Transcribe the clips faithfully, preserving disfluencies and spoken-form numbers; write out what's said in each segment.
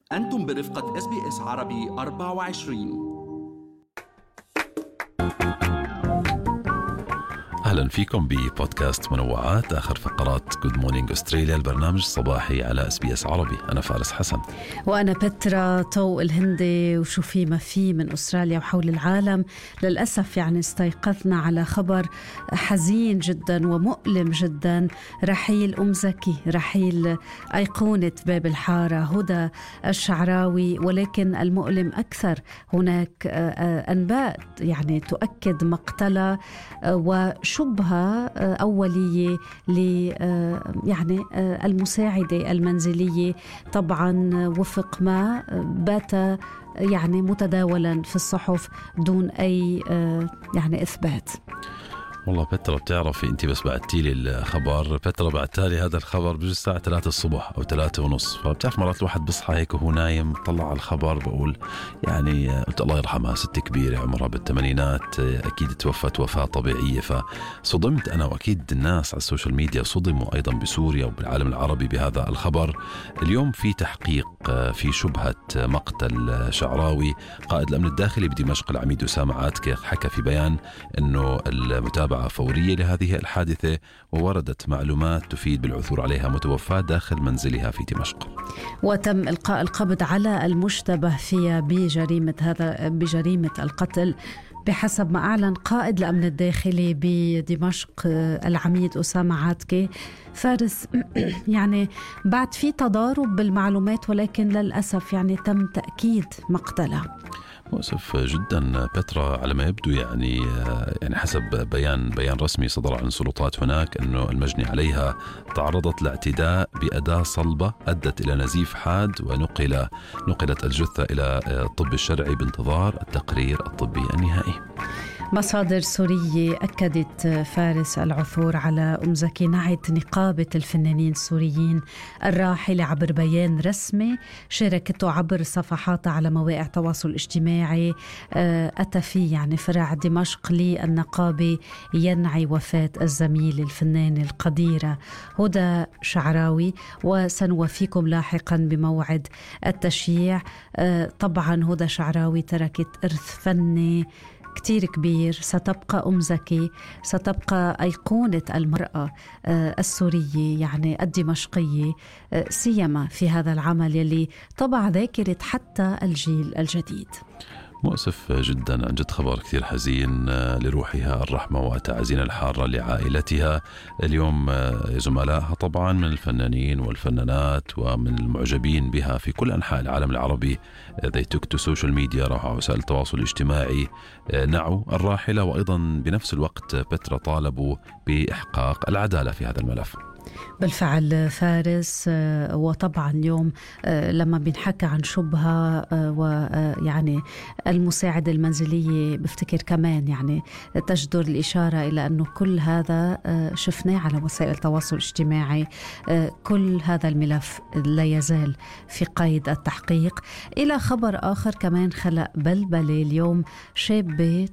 أنتم برفقة إس بي إس عربي أربعة وعشرين. أهلا فيكم ببودكاست منوعات، آخر فقرات Good Morning أستراليا، البرنامج الصباحي على إس بي إس عربي. أنا فارس حسن وأنا بترا طوق الهندي. وشو في ما في من أستراليا وحول العالم. للأسف يعني استيقظنا على خبر حزين جدا ومؤلم جدا، رحيل أم زكي، رحيل أيقونة باب الحارة هدى الشعراوي. ولكن المؤلم أكثر، هناك أنباء يعني تؤكد مقتلها وشبهة أولية ل يعني المساعدة المنزلية، طبعا وفق ما بات يعني متداولا في الصحف دون أي يعني إثبات. والله بترا بتعرفي انت بس بعتي لي الخبر، بترا بعتها لي هذا الخبر بجوز الساعه ثلاثة الصبح او ثلاثة ونص، فبتعرف مرات الواحد بصحى هيك وهو نايم طلع على الخبر بقول يعني قلت الله يرحمها، ست كبيره عمرها بالثمانينات، اكيد توفت وفاه طبيعيه. فصدمت انا واكيد الناس على السوشيال ميديا صدموا ايضا بسوريا وبالعالم العربي بهذا الخبر. اليوم في تحقيق في شبهه مقتل شعراوي. قائد الامن الداخلي بدمشق العميد أسامة عاتكة حكى في بيان انه المتابعه فورية لهذه الحادثة، ووردت معلومات تفيد بالعثور عليها متوفاة داخل منزلها في دمشق. وتم إلقاء القبض على المشتبه فيها بجريمة هذا بجريمة القتل بحسب ما أعلن قائد الأمن الداخلي بدمشق العميد أسامة عاتكة. فارس يعني بعد في تضارب بالمعلومات، ولكن للأسف يعني تم تأكيد مقتلها. مؤسف جدا بترا على ما يبدو، يعني يعني حسب بيان بيان رسمي صدر عن السلطات هناك انه المجني عليها تعرضت لاعتداء بأداة صلبة ادت الى نزيف حاد، ونقل نقلت الجثة الى الطب الشرعي بانتظار التقرير الطبي النهائي. مصادر سورية أكدت فارس العثور على أم زكي نعت نقابة الفنانين السوريين الراحلة عبر بيان رسمي شاركته عبر صفحاتها على مواقع التواصل الاجتماعي. أتى فيه يعني فرع دمشق للنقابة ينعي وفاة الزميل الفنان القديرة هدى شعراوي، وسنوفيكم لاحقا بموعد التشييع. طبعا هدى شعراوي تركت إرث فني كتير كبير، ستبقى أم زكي، ستبقى أيقونة المرأة السورية يعني الدمشقية، سيما في هذا العمل يلي طبع ذاكرة حتى الجيل الجديد. مؤسف جدا، عن جد خبر كثير حزين، لروحها الرحمة وتعزينا الحارة لعائلتها. اليوم زملائها طبعا من الفنانين والفنانات ومن المعجبين بها في كل أنحاء العالم العربي they took to social media، راحوا على وسائل التواصل الاجتماعي نعوا الراحلة، وأيضا بنفس الوقت بترا طالبوا بإحقاق العدالة في هذا الملف. بالفعل فارس. وطبعا اليوم لما بنحكى عن شبهة ويعني المساعدة المنزلية بفتكر كمان يعني تجدر الإشارة إلى أنه كل هذا شفناه على وسائل التواصل الاجتماعي. كل هذا الملف لا يزال في قيد التحقيق. إلى خبر آخر كمان خلق بلبلة اليوم، شابة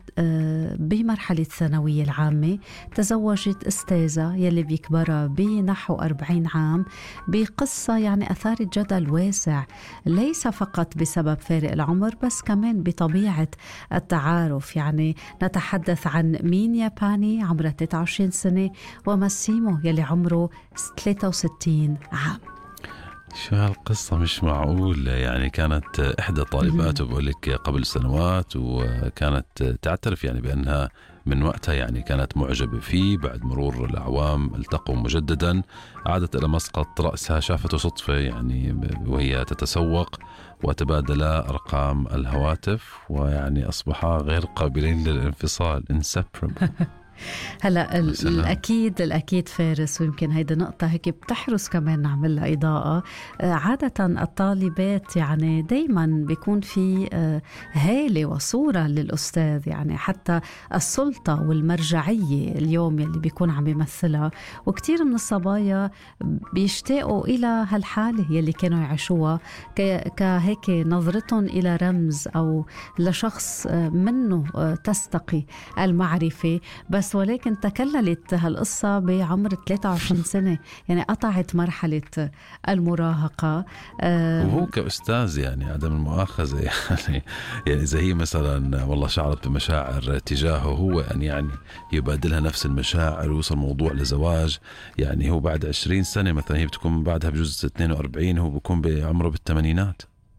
بمرحلة الثانوية العامة تزوجت أستاذة يلي بيكبرها بنحو أربعين عام بقصة يعني أثارت جدل واسع، ليس فقط بسبب فارق العمر بس كمان بطبيعة التعارف. يعني نتحدث عن مين ياباني عمره ثلاثة وعشرين سنة وماسيمو يلي عمره ثلاثة وستين عام. شو هالقصة مش معقول. يعني كانت إحدى طالباته بقول لك قبل سنوات، وكانت تعترف يعني بأنها من وقتها يعني كانت معجبة فيه. بعد مرور الأعوام التقوا مجددا، عادت إلى مسقط رأسها، شافته صدفة يعني وهي تتسوق، وتبادلا أرقام الهواتف، ويعني أصبحا غير قابلين للانفصال inseparable. هلا الأكيد الأكيد فارس، ويمكن هيدا نقطة هيك بتحرص كمان نعمل لها إضاءة. عادة الطالبات يعني دايما بيكون في هالة وصورة للأستاذ، يعني حتى السلطة والمرجعية اليوم يلي بيكون عم يمثلها، وكتير من الصبايا بيشتاقوا إلى هالحالة يلي كانوا يعيشوها كهيك نظرتهم إلى رمز أو لشخص منه تستقي المعرفة. بس بس ولكن تكللت هالقصة بعمر ثلاثة وعشرين سنة، يعني قطعت مرحلة المراهقة. وهو كأستاذ يعني عدم المؤاخذة يعني يعني إذا هي مثلا والله شعرت بمشاعر تجاهه هو أن يعني يبادلها نفس المشاعر ويوصل موضوع لزواج. يعني هو بعد عشرين سنة مثلا، هي بتكون بعدها بجوز اثنين وأربعين، هو بيكون بعمره بالثمانينات.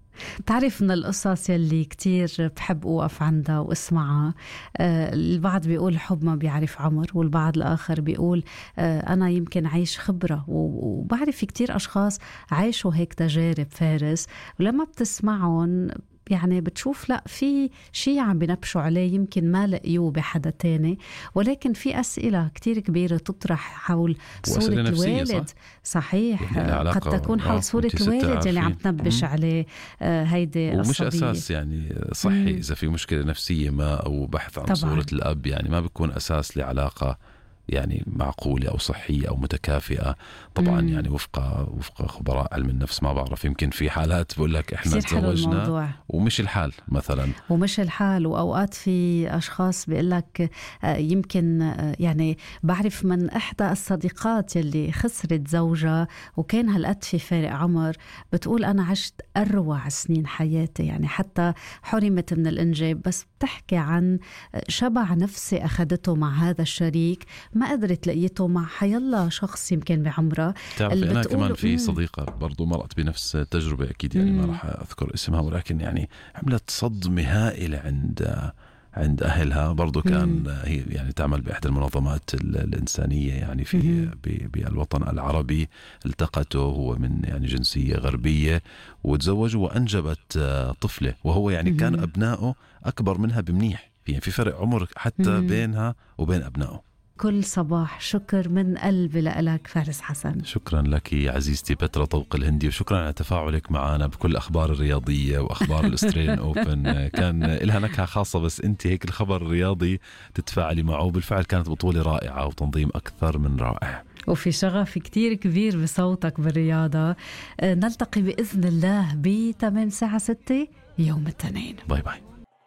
تعرف من القصص يلي كتير بحب أوقف عندها واسمعها، آه البعض بيقول الحب ما بيعرف عمر، والبعض الآخر بيقول آه أنا يمكن عايش خبرة، وبعرف كتير أشخاص عايشوا هيك تجارب فارس، ولما بتسمعهم يعني بتشوف لا في شيء عم بنبشوا عليه يمكن ما لقيوه بحدا تاني، ولكن في أسئلة كتير كبيرة تطرح حول صورة الوالد. صح؟ صحيح، يعني قد تكون حول صورة الوالد اللي عم تنبش عليه آه هيدي ومش الصبية. أساس يعني صحي مم. إذا في مشكلة نفسية ما أو بحث عن طبعاً. صورة الأب يعني ما بيكون أساس لعلاقة يعني معقولة أو صحية أو متكافئة طبعا. مم. يعني وفق وفق خبراء علم النفس ما بعرف، يمكن في حالات بقول لك إحنا تزوجنا ومش الحال مثلا، ومش الحال وأوقات في أشخاص بيقول لك يمكن يعني بعرف من إحدى الصديقات يلي خسرت زوجها وكان هالقد في فارق عمر، بتقول أنا عشت أروع سنين حياتي، يعني حتى حرمت من الإنجاب، بس بتحكي عن شبع نفسي أخذته مع هذا الشريك ما قدرت لقيته مع حيالله شخص يمكن بعمره. تعرفي أنا كمان في صديقة برضو مرت بنفس التجربة أكيد يعني مم. ما راح أذكر اسمها، ولكن يعني عملت صدمة هائلة عند عند أهلها. برضو كان مم. هي يعني تعمل بإحدى المنظمات الإنسانية يعني في بالوطن العربي، التقته هو من يعني جنسية غربية وتزوجوا وأنجبت طفلة، وهو يعني مم. كان أبنائه أكبر منها بمنيح، يعني في فرق عمر حتى مم. بينها وبين أبنائه. كل صباح شكر من قلبي لك فارس حسن. شكرا لك عزيزتي بترا طوق الهندي، وشكرا على تفاعلك معنا بكل أخبار الرياضية وأخبار الأستراليان أوبن. كان لها نكهة خاصة، بس أنت هيك الخبر الرياضي تتفاعلي معه. بالفعل كانت بطولة رائعة وتنظيم أكثر من رائع، وفي شغف كتير كبير بصوتك بالرياضة. نلتقي بإذن الله بتمام ساعة ستة يوم الاثنين. باي باي.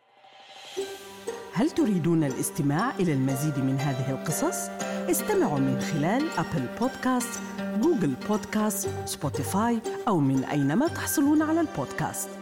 هل تريدون الاستماع إلى المزيد من هذه القصص؟ استمعوا من خلال أبل بودكاست، جوجل بودكاست، سبوتيفاي أو من أينما تحصلون على البودكاست.